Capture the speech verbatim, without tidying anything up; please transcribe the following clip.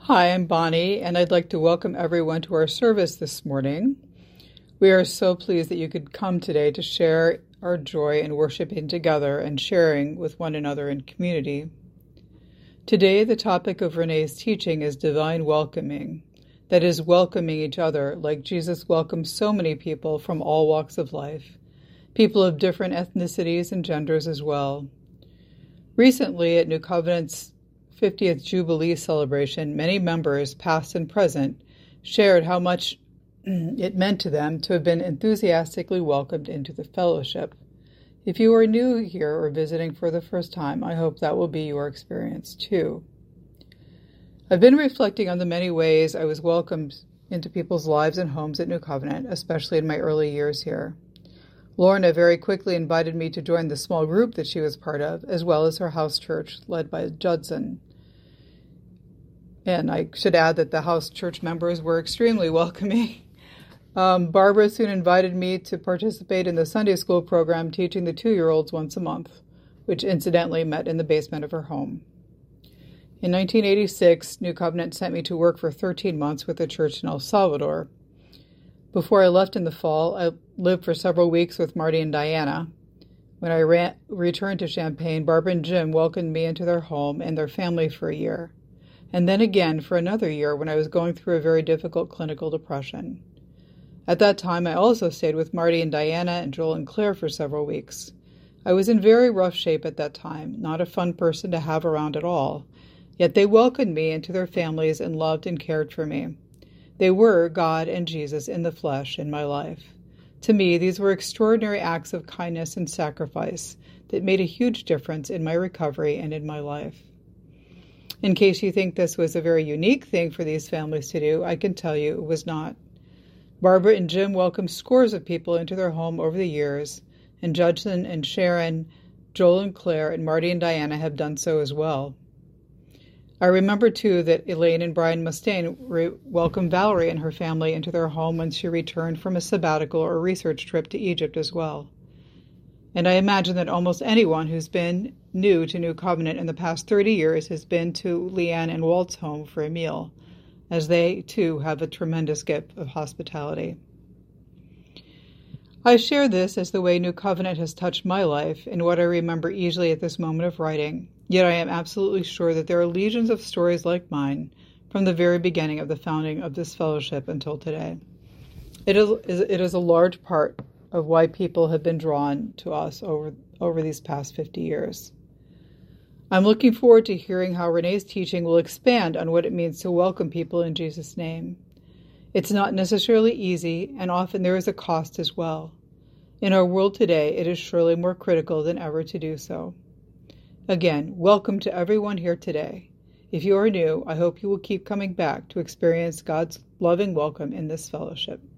Hi, I'm Bonnie, and I'd like to welcome everyone to our service this morning. We are so pleased that you could come today to share our joy in worshiping together and sharing with one another in community. Today, the topic of Renee's teaching is divine welcoming, that is, welcoming each other like Jesus welcomes so many people from all walks of life, people of different ethnicities and genders as well. Recently, at New Covenant's fiftieth Jubilee celebration, many members, past and present, shared how much it meant to them to have been enthusiastically welcomed into the fellowship. If you are new here or visiting for the first time, I hope that will be your experience too. I've been reflecting on the many ways I was welcomed into people's lives and homes at New Covenant, especially in my early years here. Lorna very quickly invited me to join the small group that she was part of, as well as her house church led by Judson. And I should add that the house church members were extremely welcoming. Um, Barbara soon invited me to participate in the Sunday school program teaching the two-year-olds once a month, which incidentally met in the basement of her home. In nineteen eighty-six, New Covenant sent me to work for thirteen months with a church in El Salvador. Before I left in the fall, I lived for several weeks with Marty and Diana. When I ran, returned to Champaign, Barbara and Jim welcomed me into their home and their family for a year, and then again for another year when I was going through a very difficult clinical depression. At that time, I also stayed with Marty and Diana and Joel and Claire for several weeks. I was in very rough shape at that time, not a fun person to have around at all, yet they welcomed me into their families and loved and cared for me. They were God and Jesus in the flesh in my life. To me, these were extraordinary acts of kindness and sacrifice that made a huge difference in my recovery and in my life. In case you think this was a very unique thing for these families to do, I can tell you it was not. Barbara and Jim welcomed scores of people into their home over the years, and Judson and Sharon, Joel and Claire, and Marty and Diana have done so as well. I remember, too, that Elaine and Brian Mustaine re- welcomed Valerie and her family into their home when she returned from a sabbatical or research trip to Egypt as well. And I imagine that almost anyone who's been new to New Covenant in the past thirty years has been to Leanne and Walt's home for a meal, as they, too, have a tremendous gift of hospitality. I share this as the way New Covenant has touched my life and what I remember easily at this moment of writing, yet I am absolutely sure that there are legions of stories like mine from the very beginning of the founding of this fellowship until today. It is, it is a large part of why people have been drawn to us over, over these past fifty years. I'm looking forward to hearing how Renee's teaching will expand on what it means to welcome people in Jesus' name. It's not necessarily easy, and often there is a cost as well. In our world today, it is surely more critical than ever to do so. Again, welcome to everyone here today. If you are new, I hope you will keep coming back to experience God's loving welcome in this fellowship.